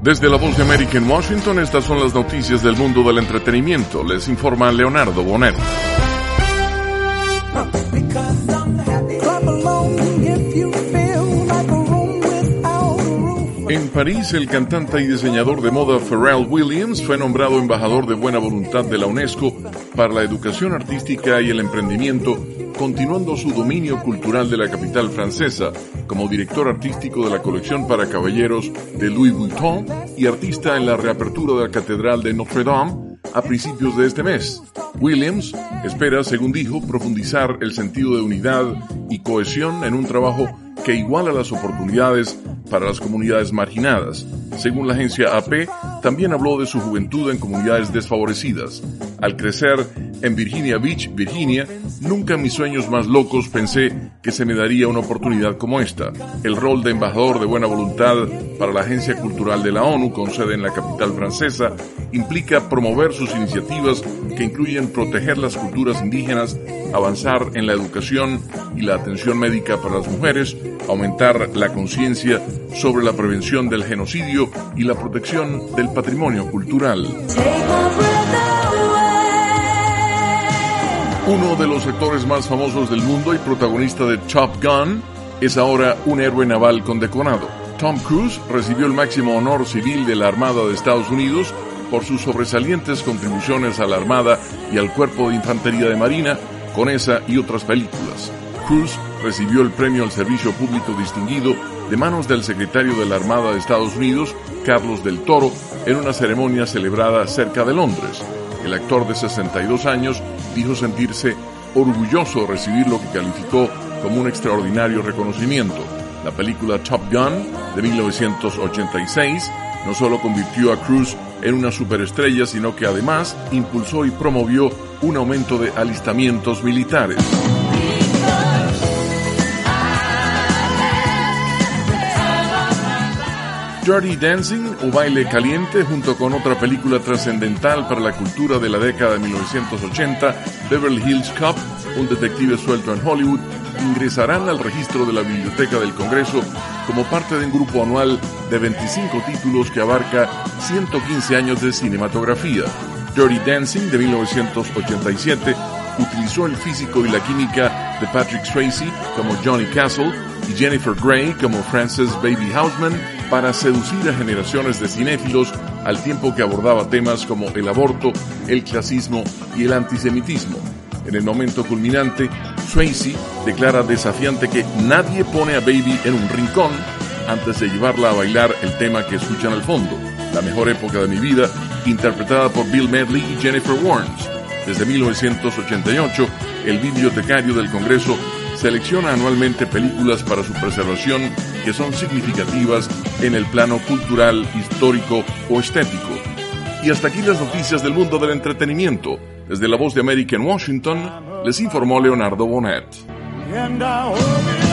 Desde la Voz de América en Washington, estas son las noticias del mundo del entretenimiento. Les informa Leonardo Bonet. En París, el cantante y diseñador de moda Pharrell Williams fue nombrado embajador de buena voluntad de la UNESCO para la educación artística y el emprendimiento, continuando su dominio cultural de la capital francesa, como director artístico de la colección para caballeros de Louis Vuitton y artista en la reapertura de la Catedral de Notre Dame a principios de este mes. Williams espera, según dijo, profundizar el sentido de unidad y cohesión en un trabajo que iguala las oportunidades para las comunidades marginadas. Según la agencia AP, también habló de su juventud en comunidades desfavorecidas. Al crecer en Virginia Beach, Virginia, nunca en mis sueños más locos pensé que se me daría una oportunidad como esta. El rol de embajador de buena voluntad para la Agencia Cultural de la ONU, con sede en la capital francesa, implica promover sus iniciativas que incluyen proteger las culturas indígenas, avanzar en la educación y la atención médica para las mujeres, aumentar la conciencia sobre la prevención del genocidio y la protección del patrimonio cultural. Uno de los actores más famosos del mundo y protagonista de Top Gun es ahora un héroe naval condecorado. Tom Cruise recibió el máximo honor civil de la Armada de Estados Unidos por sus sobresalientes contribuciones a la Armada y al Cuerpo de Infantería de Marina con esa y otras películas. Cruise recibió el premio al Servicio Público Distinguido de manos del secretario de la Armada de Estados Unidos, Carlos del Toro, en una ceremonia celebrada cerca de Londres. El actor de 62 años dijo sentirse orgulloso de recibir lo que calificó como un extraordinario reconocimiento. La película Top Gun de 1986 no solo convirtió a Cruise en una superestrella, sino que además impulsó y promovió un aumento de alistamientos militares. Dirty Dancing o Baile Caliente, junto con otra película trascendental para la cultura de la década de 1980, Beverly Hills Cop, un detective suelto en Hollywood, ingresarán al registro de la Biblioteca del Congreso como parte de un grupo anual de 25 títulos que abarca 115 años de cinematografía. Dirty Dancing, de 1987, utilizó el físico y la química de Patrick Swayze como Johnny Castle y Jennifer Grey como Frances Baby Houseman para seducir a generaciones de cinéfilos, al tiempo que abordaba temas como el aborto, el clasismo y el antisemitismo. En el momento culminante, Swayze declara desafiante que nadie pone a Baby en un rincón antes de llevarla a bailar el tema que escuchan al fondo, La mejor época de mi vida, interpretada por Bill Medley y Jennifer Warnes. Desde 1988, el bibliotecario del Congreso selecciona anualmente películas para su preservación que son significativas en el plano cultural, histórico o estético. Y hasta aquí las noticias del mundo del entretenimiento. Desde la Voz de América en Washington, les informó Leonardo Bonet.